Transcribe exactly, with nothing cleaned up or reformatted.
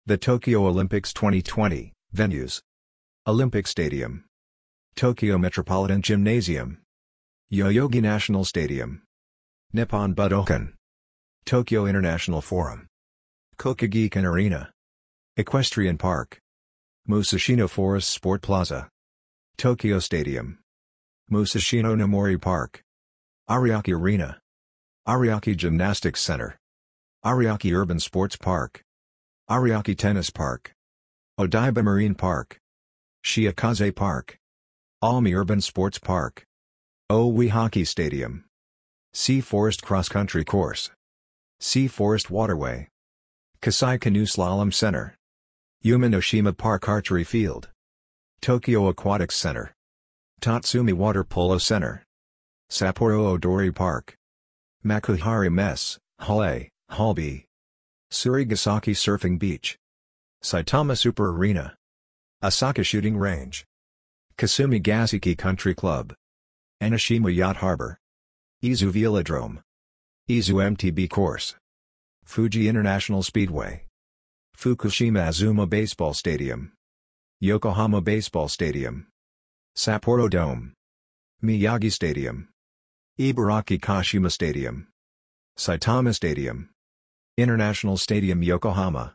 The Tokyo Olympics twenty twenty, venues. Olympic Stadium. Tokyo Metropolitan Gymnasium. Yoyogi National Stadium. Nippon Budokan. Tokyo International Forum. Kokugikan Arena. Equestrian Park. Musashino Forest Sport Plaza. Tokyo Stadium. Musashino no Mori Park. Ariake Arena. Ariake Gymnastics Center. Ariake Urban Sports Park. Ariake Tennis Park. Odaiba Marine Park. Shiakaze Park. Almi Urban Sports Park. Owi Hockey Stadium. Sea Forest Cross Country Course. Sea Forest Waterway. Kasai Canoe Slalom Center. Yumanoshima Park Archery Field. Tokyo Aquatics Center. Tatsumi Water Polo Center. Sapporo Odori Park. Makuhari Mess, Hall A, Hall B. Surigasaki Surfing Beach. Saitama Super Arena. Asaka Shooting Range. Kasumi Gaseki Country Club. Enoshima Yacht Harbor. Izu Velodrome. Izu M T B Course. Fuji International Speedway. Fukushima Azuma Baseball Stadium. Yokohama Baseball Stadium. Sapporo Dome. Miyagi Stadium. Ibaraki Kashima Stadium. Saitama Stadium. International Stadium Yokohama.